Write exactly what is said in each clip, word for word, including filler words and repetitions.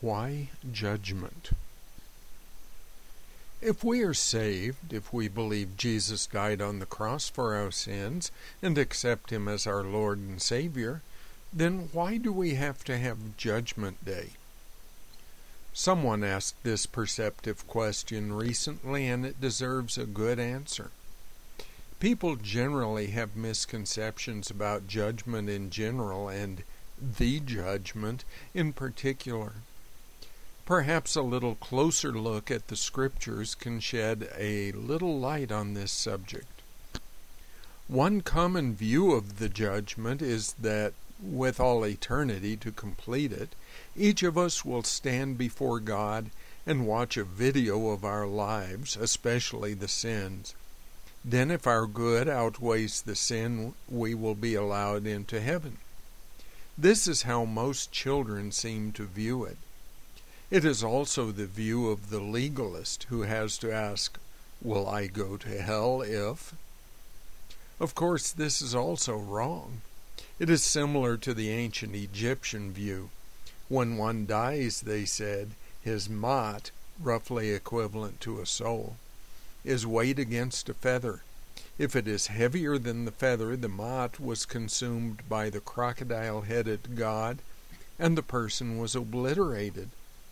Why judgment? If we are saved, if we believe Jesus died on the cross for our sins and accept Him as our Lord and Savior, then why do we have to have Judgment Day? Someone asked this perceptive question recently, and it deserves a good answer. People generally have misconceptions about judgment in general and the judgment in particular. Perhaps a little closer look at the Scriptures can shed a little light on this subject. One common view of the judgment is that, with all eternity to complete it, each of us will stand before God and watch a video of our lives, especially the sins. Then, if our good outweighs the sin, we will be allowed into heaven. This is how most children seem to view it. It is also the view of the legalist who has to ask, "Will I go to hell if?" Of course, this is also wrong. It is similar to the ancient Egyptian view. When one dies, they said, his mat, roughly equivalent to a soul, is weighed against a feather. If it is heavier than the feather, the mat was consumed by the crocodile-headed god, and the person was obliterated.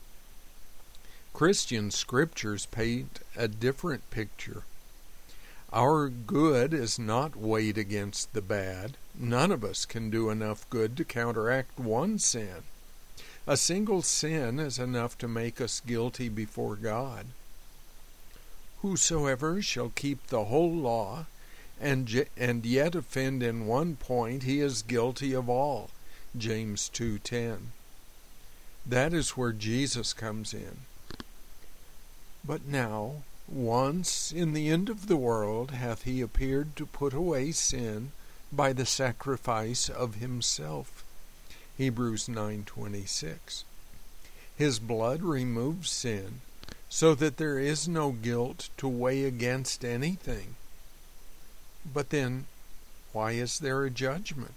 Christian scriptures paint a different picture. Our good is not weighed against the bad. None of us can do enough good to counteract one sin. A single sin is enough to make us guilty before God. Whosoever shall keep the whole law, and, and yet offend in one point, he is guilty of all. James two ten. That is where Jesus comes in. But now, once in the end of the world, hath he appeared to put away sin by the sacrifice of himself. Hebrews nine twenty-six. His blood removes sin, so that there is no guilt to weigh against anything. But then, why is there a judgment?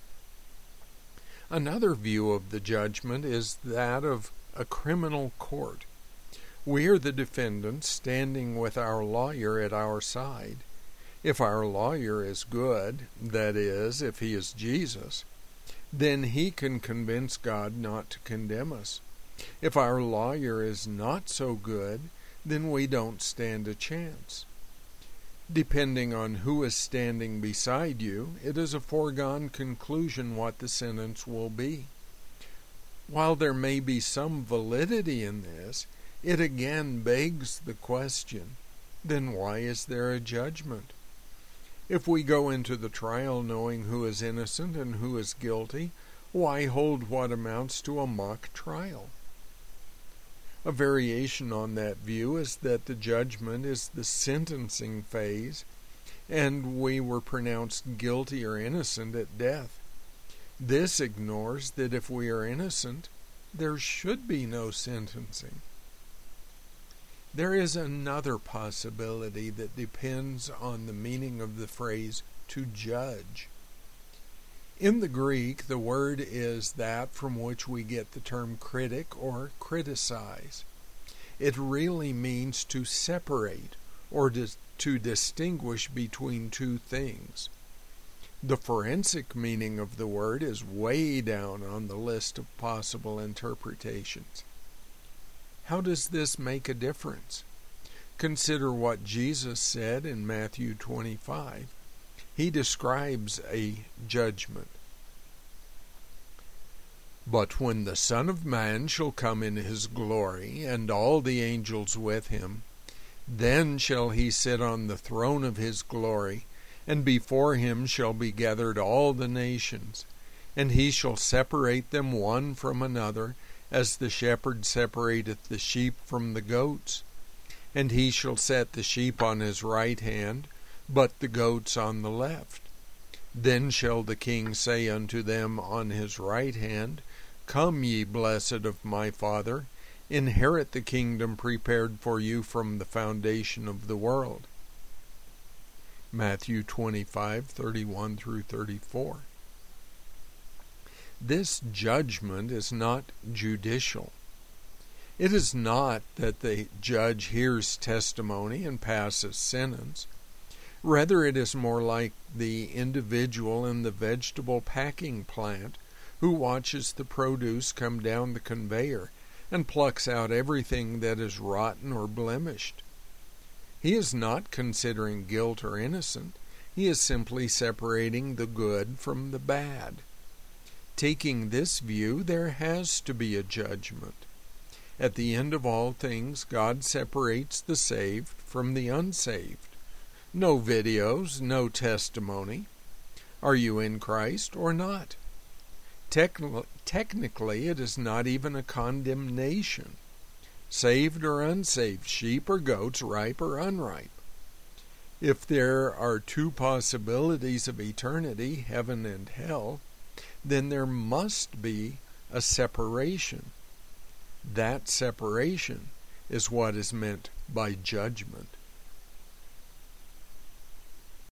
Another view of the judgment is that of a criminal court. We are the defendants standing with our lawyer at our side. If our lawyer is good, that is, if he is Jesus, then he can convince God not to condemn us. If our lawyer is not so good, then we don't stand a chance. Depending on who is standing beside you, it is a foregone conclusion what the sentence will be. While there may be some validity in this, it again begs the question, then why is there a judgment? If we go into the trial knowing who is innocent and who is guilty, why hold what amounts to a mock trial? A variation on that view is that the judgment is the sentencing phase, and we were pronounced guilty or innocent at death. This ignores that if we are innocent, there should be no sentencing. There is another possibility that depends on the meaning of the phrase to judge. In the Greek, the word is that from which we get the term critic or criticize. It really means to separate or to, to distinguish between two things. The forensic meaning of the word is way down on the list of possible interpretations. How does this make a difference? Consider what Jesus said in Matthew twenty-five. He describes a judgment. But when the Son of Man shall come in his glory, and all the angels with him, then shall he sit on the throne of his glory, and before him shall be gathered all the nations, and he shall separate them one from another, as the shepherd separateth the sheep from the goats. And he shall set the sheep on his right hand, but the goats on the left. Then shall the king say unto them on his right hand, Come, ye blessed of my Father, inherit the kingdom prepared for you from the foundation of the world. Matthew twenty-five, thirty-one through thirty-four. This judgment is not judicial. It is not that the judge hears testimony and passes sentence. Rather, it is more like the individual in the vegetable packing plant who watches the produce come down the conveyor and plucks out everything that is rotten or blemished. He is not considering guilt or innocent. He is simply separating the good from the bad. Taking this view, there has to be a judgment. At the end of all things, God separates the saved from the unsaved. No videos, no testimony. Are you in Christ or not? Techn- technically, it is not even a condemnation. Saved or unsaved, sheep or goats, ripe or unripe. If there are two possibilities of eternity, heaven and hell, then there must be a separation. That separation is what is meant by judgment.